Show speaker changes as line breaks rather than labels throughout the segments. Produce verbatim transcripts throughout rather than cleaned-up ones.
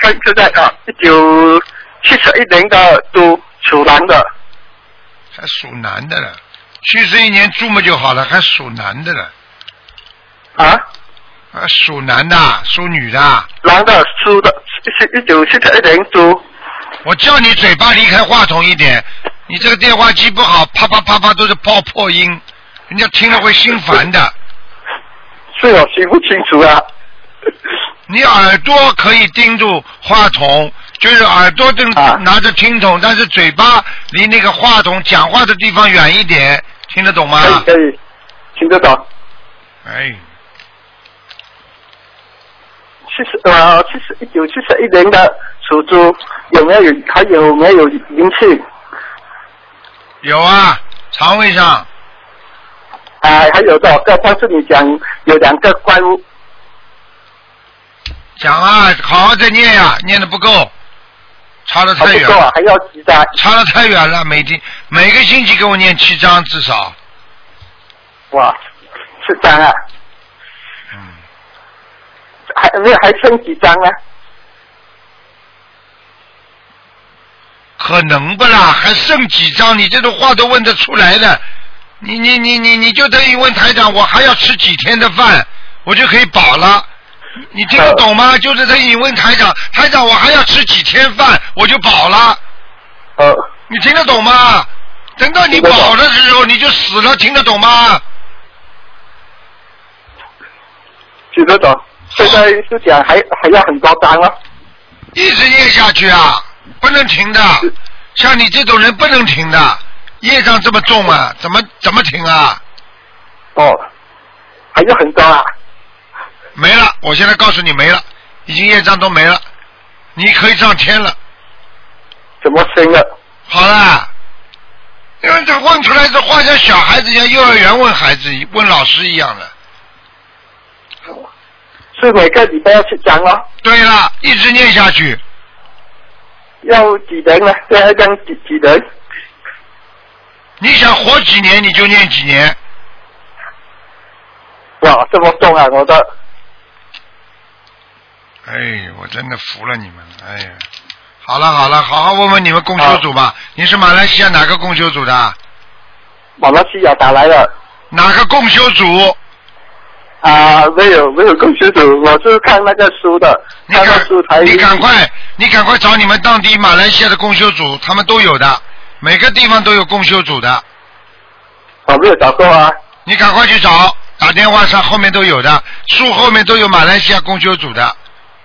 看现在啊，一九七十一年的猪，属男的。
还属男的了，七十一年猪嘛就好了，还属男的了。
啊？
啊，属男的，属女的。
男的，属的，是一九七十一年猪。
我叫你嘴巴离开话筒一点，你这个电话机不好，啪啪啪啪都是爆破音，人家听了会心烦的。
是我听不清楚啊。
你耳朵可以盯住话筒，就是耳朵正拿着听筒，啊、但是嘴巴离那个话筒讲话的地方远一点，听得懂吗？
可以可以，听得懂。
哎。
七十呃，七十一九七十一年的属猪，有没有还有没有灵性？
有啊，肠胃上。
啊，还有的，刚上次你讲有两个怪物。
讲啊，好好再念呀、啊，念的不够，差得太远了。
不够啊，还要几张？
差得太远了，每天每个星期给我念七张至少。
哇，七张啊！
嗯。
还没有，还剩几张啊？
可能不啦，还剩几张？你这种话都问得出来的，你你你你你就等于问台长，我还要吃几天的饭，我就可以饱了。你听得懂吗？呃、就是等于你问台长，台长我还要吃几天饭，我就饱了。
呃。
你听得懂吗？等到你饱的时候，你就死了，听得懂吗？
听得懂。现在是讲还还要很多张啊。
一直念下去啊，不能停的。像你这种人不能停的，业障这么重啊，怎么怎么停啊？
哦，还有很多啊。
没了，我现在告诉你没了，已经业障都没了，你可以上天了。
怎么升了？
好了，因为这问出来这话像小孩子一样，幼儿园问孩子、问老师一样的。
是每个礼拜要去讲哦。
对了，一直念下去。
要几人呢？要讲几几人？
你想活几年你就念几年。
哇，这么重啊！我的。
哎，我真的服了你们了！哎呀，好了好了，好好问问你们共修组吧。你是马来西亚哪个共修组的？
马来西亚打来了。
哪个共修组？
啊，没有没有共修组，我是看那个书的。
你赶你赶快你赶快找你们当地马来西亚的共修组，他们都有的，每个地方都有共修组的。
我没有找过啊。
你赶快去找，打电话上后面都有的，书后面都有马来西亚共修组的。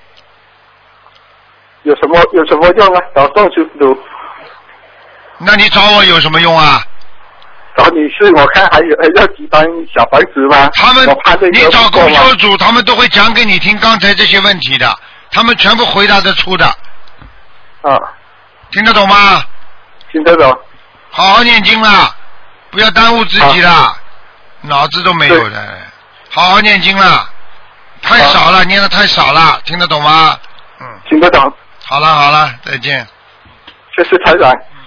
有什么有什么用啊？找共修组。
那你找我有什么用啊？
找你是我看还有还要几张小房子吗？
他们你找共修组，他们都会讲给你听刚才这些问题的，他们全部回答得出的。
啊，
听得懂吗？
听得懂。
好好念经啦，不要耽误自己啦，脑子都没有的。好好念经啦，太少了，念的太少了，听得懂吗？
嗯，听得懂。
好了好了，再见。
谢谢台长。